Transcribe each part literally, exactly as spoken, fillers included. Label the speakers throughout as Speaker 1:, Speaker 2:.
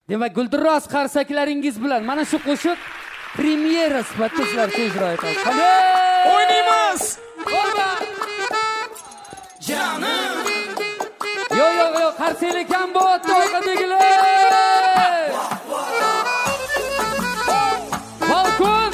Speaker 1: Demak, Gulduros qarsaklaringiz bilan mana shu qo'shiq premyera sifatida sizlarga ijro etamiz. Qanday?
Speaker 2: O'ynaymiz.
Speaker 1: Bo'lma.
Speaker 2: Canım.
Speaker 1: Yo yo yo, qarsaylik ham bo'tdi orqadagilar. Balkon.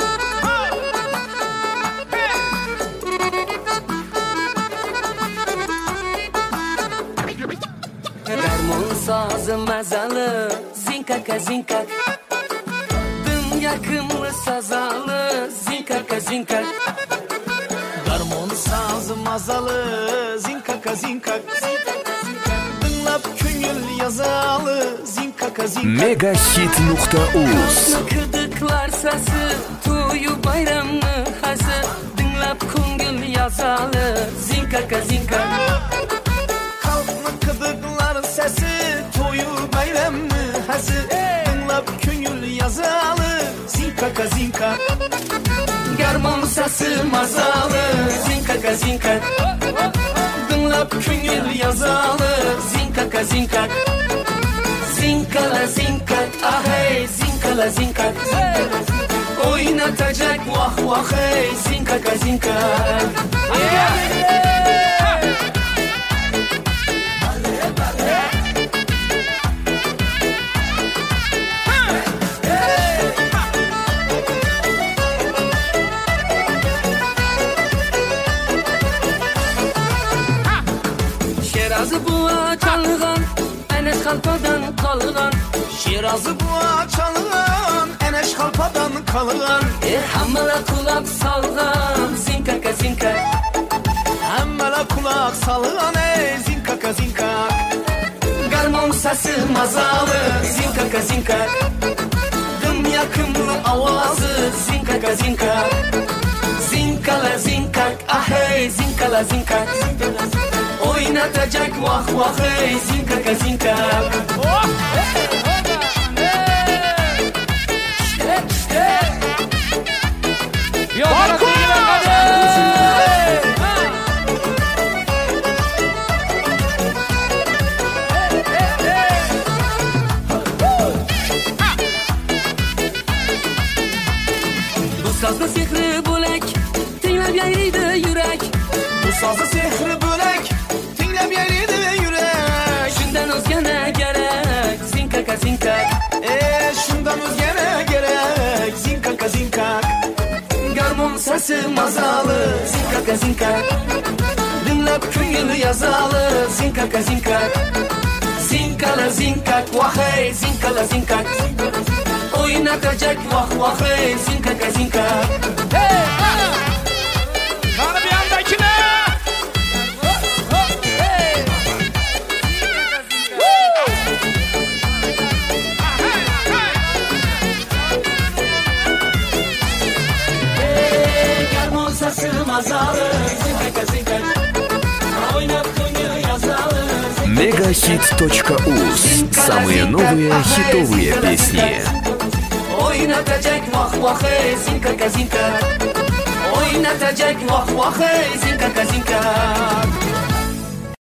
Speaker 3: Darmon sazı mazalı, zinkaka zinkak. Dım yakınlı sazalı, zinkaka zinkak.
Speaker 2: Darmon sazı mazalı, zinkaka zinkak. Dinlap köngül yazalı, zinkaka zinkak.
Speaker 4: Megahit nokta uz
Speaker 3: Kıdıklar sası, toyu bayramını hazı. Dinlap köngül yazalı, zinkaka zinkak.
Speaker 2: Kalkma kıdıklar sesi, toyu bayramı hazır. Dinlap köngül yazalı, zinkaka zinkak.
Speaker 3: Garmon sası mazalı, zinkaka zinkak. Dinlap köngül yazalı, zinkaka zinkak. Zinkala zinkak, ahey, zinkala zinkak. Oynatacak vah vah hey, zinkaka zinkak. Şerazı buğa çalğan, enes kalpadan kalğan.
Speaker 2: Şirazı buğa çalğan, eneş kalpadan kalğan.
Speaker 3: E hammala kulak salğan, zinkaka zinkak.
Speaker 2: Hammala kulak salğan, ey zinkaka zinkak.
Speaker 3: Garmon sesi mazalı, zinkaka zinkak. Dım yakımlı avazı, zinkaka zinkak. Zinkala zinkak, ahey, zinkala zinkak. Oynatacak vah vah hey, zinkaka zinkak.
Speaker 1: Yo, qarasanglar qani.
Speaker 3: Bu sazda sehri bo'lak, tinglab yayraydi yurak.
Speaker 2: Bu sazı sehri bölek, tinglab yayraydi yürek.
Speaker 3: Shundan o'zgana kerak, zinkaka zinkak.
Speaker 2: Eee şundan o'zgana gerek, zinkaka zinkak.
Speaker 3: Garmon sesi mazalı, zinkaka zinkak. Dinlab ko'ngli yazalı, zinkaka zinkak. Zinkala zinkak, vahey, zinkala zinkak. Oynatacak vah vah hey, zinkaka zinkak.
Speaker 2: Kanı bir yandakine.
Speaker 3: Garmon sesi mazalı, zinkaka zinkak. Oynab ko'ngli yazalı.
Speaker 4: Megahit точка уз. Самые новые хитовые песни.
Speaker 3: Oynatacak vah vah hey, zinkaka zinkak. Oynatacak vah vah hey, zinkaka zinkak.